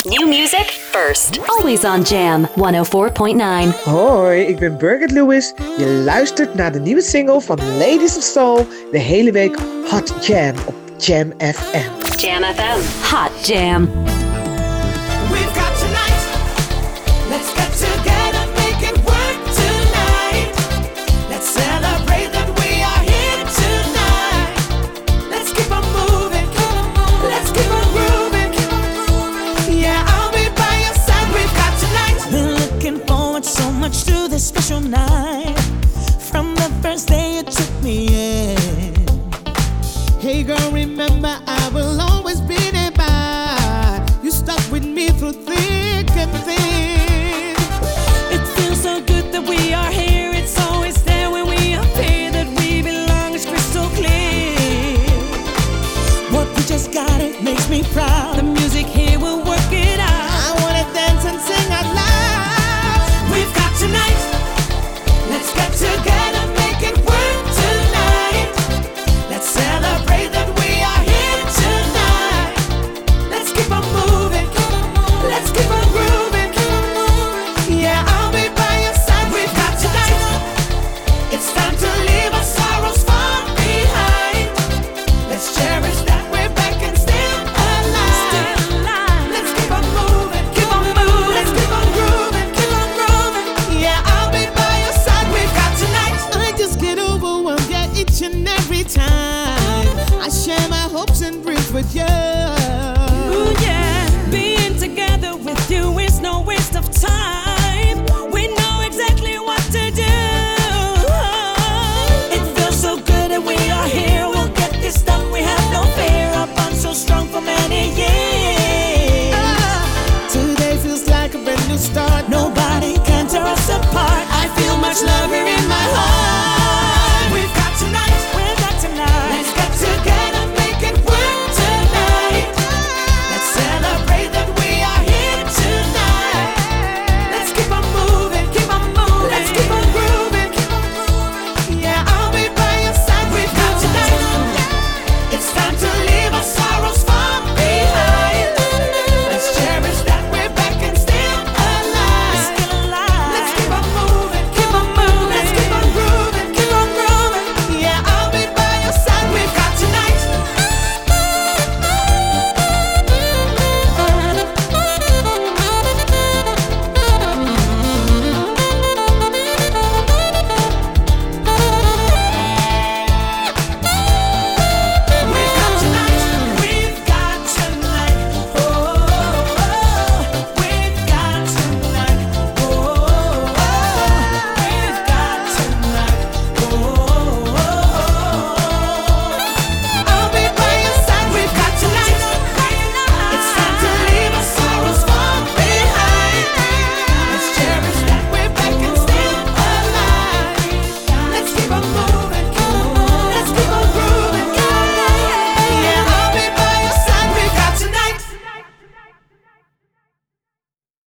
New music first. Always on Jam 104.9. Hoi, ik ben Birgit Lewis. Je luistert naar de nieuwe single van Ladies of Soul. De hele week Hot Jam op Jam FM. Jam FM. Hot Jam. We've got tonight. Let's get together, make it work tonight. Let's celebrate that we are here tonight. Let's keep on moving. Let's keep on grooving. Yeah, I'll be by your side. We've got tonight. Been looking forward so much to this special night. From the first day you took me in. Hey girl, remember I will always be there by. You stuck with me through thick and thin.